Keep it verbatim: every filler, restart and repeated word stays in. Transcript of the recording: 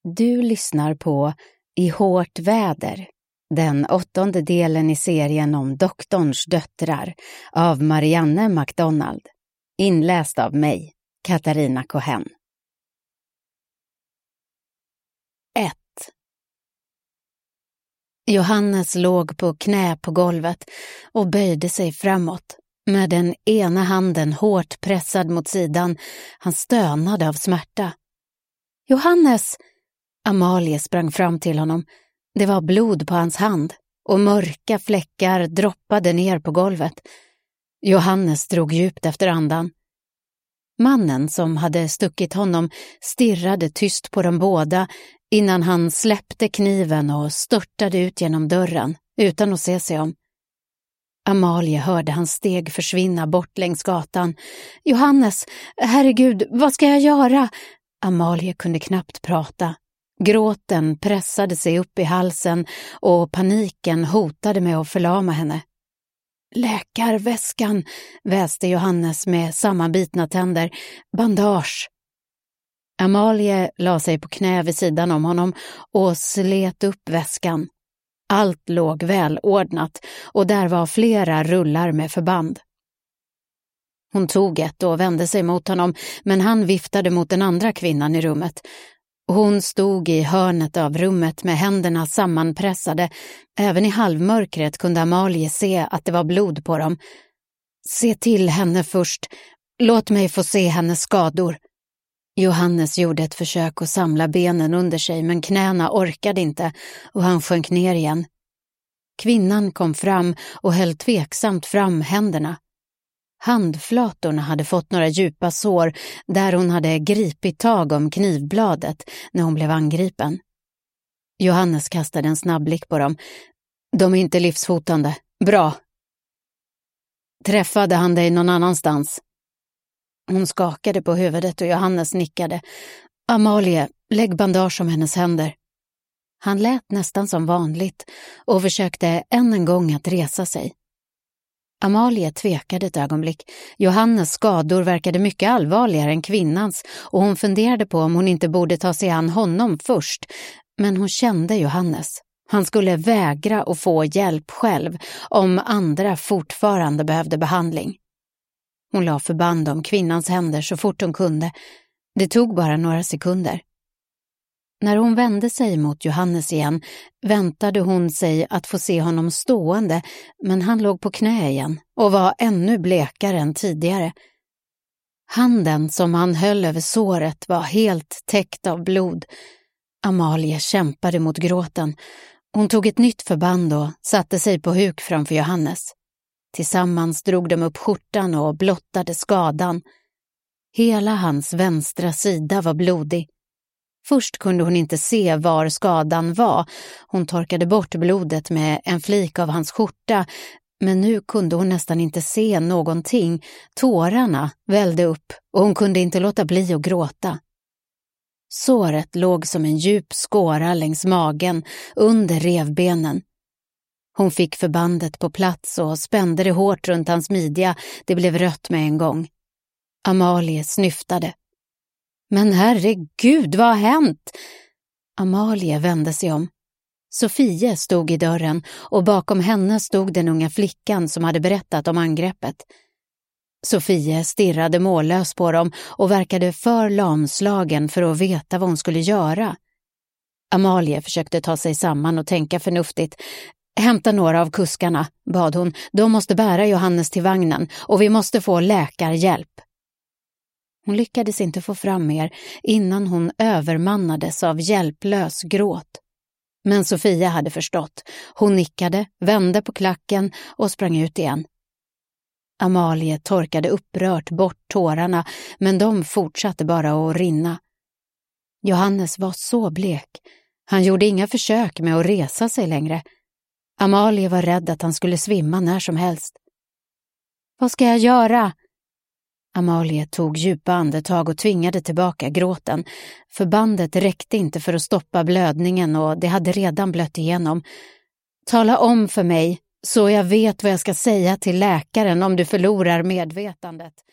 Du lyssnar på I hårt väder, den åttonde delen i serien om doktorns döttrar av Marianne McDonald. Inläst av mig, Katarina Cohen. ett. Johannes låg på knä på golvet och böjde sig framåt. Med den ena handen hårt pressad mot sidan, han stönade av smärta. Johannes! Amalie sprang fram till honom. Det var blod på hans hand och mörka fläckar droppade ner på golvet. Johannes drog djupt efter andan. Mannen som hade stuckit honom stirrade tyst på dem båda innan han släppte kniven och störtade ut genom dörren utan att se sig om. Amalie hörde hans steg försvinna bort längs gatan. Johannes, herregud, vad ska jag göra? Amalie kunde knappt prata. Gråten pressade sig upp i halsen och paniken hotade med att förlama henne. Läkarväskan, väste Johannes med sammanbitna tänder. Bandage. Amalie la sig på knä vid sidan om honom och slet upp väskan. Allt låg välordnat och där var flera rullar med förband. Hon tog ett och vände sig mot honom, men han viftade mot den andra kvinnan i rummet. Hon stod i hörnet av rummet med händerna sammanpressade. Även i halvmörkret kunde Amalie se att det var blod på dem. Se till henne först. Låt mig få se hennes skador. Johannes gjorde ett försök att samla benen under sig, men knäna orkade inte och han sjönk ner igen. Kvinnan kom fram och höll tveksamt fram händerna. Handflatorna hade fått några djupa sår där hon hade gripit tag om knivbladet när hon blev angripen. Johannes kastade en snabb blick på dem. De är inte livshotande. Bra. Träffade han dig någon annanstans? Hon skakade på huvudet och Johannes nickade. Amalie, lägg bandage om hennes händer. Han lät nästan som vanligt och försökte än en gång att resa sig. Amalie tvekade ett ögonblick. Johannes skador verkade mycket allvarligare än kvinnans och hon funderade på om hon inte borde ta sig an honom först. Men hon kände Johannes. Han skulle vägra att få hjälp själv om andra fortfarande behövde behandling. Hon la förband om kvinnans händer så fort hon kunde. Det tog bara några sekunder. När hon vände sig mot Johannes igen väntade hon sig att få se honom stående, men han låg på knä igen och var ännu blekare än tidigare. Handen som han höll över såret var helt täckt av blod. Amalie kämpade mot gråten. Hon tog ett nytt förband och satte sig på huk framför Johannes. Tillsammans drog de upp skjortan och blottade skadan. Hela hans vänstra sida var blodig. Först kunde hon inte se var skadan var. Hon torkade bort blodet med en flik av hans skjorta, men nu kunde hon nästan inte se någonting. Tårarna vällde upp och hon kunde inte låta bli att gråta. Såret låg som en djup skåra längs magen under revbenen. Hon fick förbandet på plats och spände det hårt runt hans midja. Det blev rött med en gång. Amalie snyftade. Men herregud, vad har hänt? Amalie vände sig om. Sofie stod i dörren och bakom henne stod den unga flickan som hade berättat om angreppet. Sofie stirrade mållös på dem och verkade för lamslagen för att veta vad hon skulle göra. Amalie försökte ta sig samman och tänka förnuftigt. Hämta några av kuskarna, bad hon. De måste bära Johannes till vagnen och vi måste få läkarhjälp. Hon lyckades inte få fram mer innan hon övermannades av hjälplös gråt. Men Sofia hade förstått. Hon nickade, vände på klacken och sprang ut igen. Amalie torkade upprört bort tårarna, men de fortsatte bara att rinna. Johannes var så blek. Han gjorde inga försök med att resa sig längre. Amalie var rädd att han skulle svimma när som helst. Vad ska jag göra? Amalie tog djupa andetag och tvingade tillbaka gråten. Förbandet räckte inte för att stoppa blödningen och det hade redan blött igenom. Tala om för mig så jag vet vad jag ska säga till läkaren om du förlorar medvetandet.